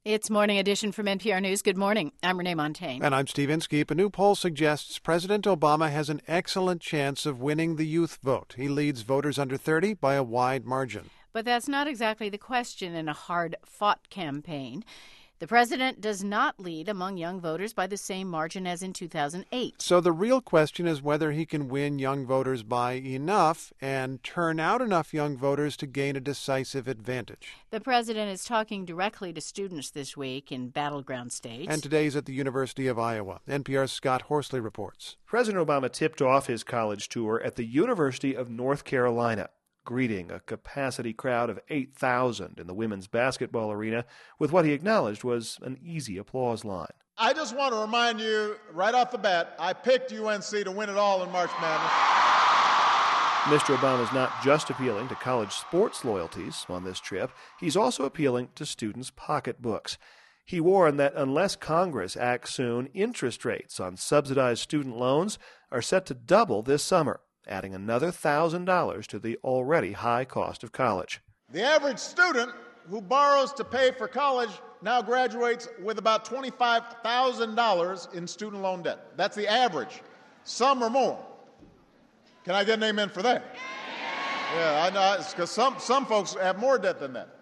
It's Morning Edition from NPR News. Good morning. I'm Renee Montagne. And I'm Steve Inskeep. A new poll suggests President Obama has an excellent chance of winning the youth vote. He leads voters under 30 by a wide margin. But that's not exactly the question in a hard-fought campaign. The president does not lead among young voters by the same margin as in 2008. So the real question is whether he can win young voters by enough and turn out enough young voters to gain a decisive advantage. The president is talking directly to students this week in battleground states. And today he's at the University of Iowa. NPR's Scott Horsley reports. President Obama tipped off his college tour at the University of North Carolina, greeting a capacity crowd of 8,000 in the women's basketball arena with what he acknowledged was an easy applause line. I just want to remind you right off the bat, I picked UNC to win it all in March Madness. Mr. Obama is not just appealing to college sports loyalties on this trip, he's also appealing to students' pocketbooks. He warned that unless Congress acts soon, interest rates on subsidized student loans are set to double this summer, adding another $1,000 to the already high cost of college. The average student who borrows to pay for college now graduates with about $25,000 in student loan debt. That's the average. Some are more. Can I get an amen for that? Yeah, I know, because some folks have more debt than that.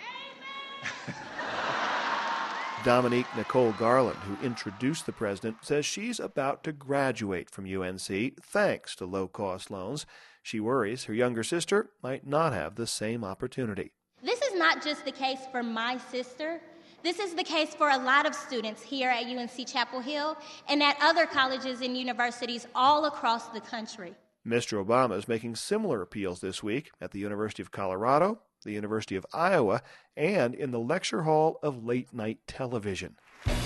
Dominique Nicole Garland, who introduced the president, says she's about to graduate from UNC thanks to low-cost loans. She worries her younger sister might not have the same opportunity. This is not just the case for my sister. This is the case for a lot of students here at UNC Chapel Hill and at other colleges and universities all across the country. Mr. Obama is making similar appeals this week at the University of Colorado, the University of Iowa, and in the lecture hall of late-night television.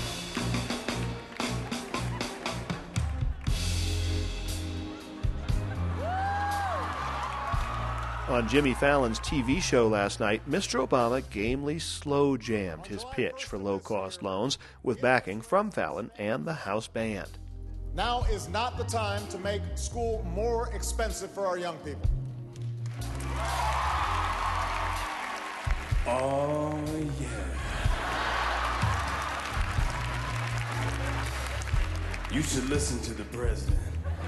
On Jimmy Fallon's TV show last night, Mr. Obama gamely slow-jammed his pitch for low-cost loans with backing from Fallon and the House band. Now is not the time to make school more expensive for our young people. Oh, yeah. You should listen to the president.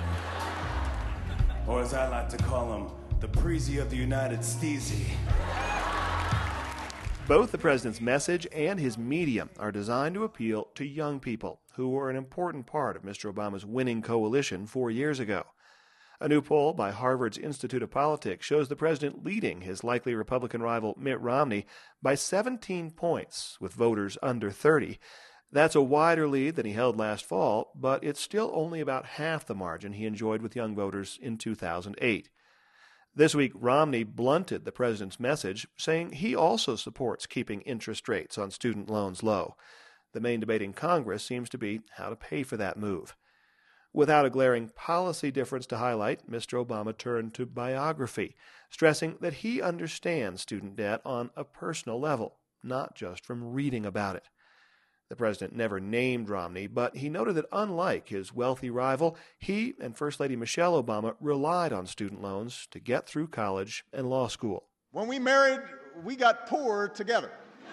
Or as I like to call him, the Preezy of the United States. Both the president's message and his medium are designed to appeal to young people who were an important part of Mr. Obama's winning coalition 4 years ago. A new poll by Harvard's Institute of Politics shows the president leading his likely Republican rival Mitt Romney by 17 points with voters under 30. That's a wider lead than he held last fall, but it's still only about half the margin he enjoyed with young voters in 2008. This week, Romney blunted the president's message, saying he also supports keeping interest rates on student loans low. The main debate in Congress seems to be how to pay for that move. Without a glaring policy difference to highlight, Mr. Obama turned to biography, stressing that he understands student debt on a personal level, not just from reading about it. The president never named Romney, but he noted that unlike his wealthy rival, he and First Lady Michelle Obama relied on student loans to get through college and law school. When we married, we got poor together.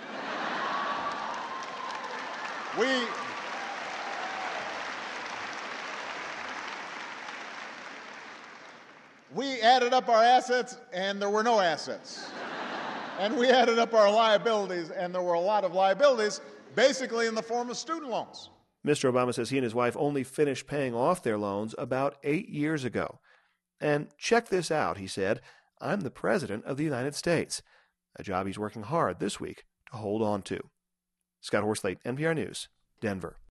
We added up our assets, and there were no assets. And we added up our liabilities, and there were a lot of liabilities, basically in the form of student loans. Mr. Obama says he and his wife only finished paying off their loans about 8 years ago. And check this out, he said, I'm the President of the United States, a job he's working hard this week to hold on to. Scott Horsley, NPR News, Denver.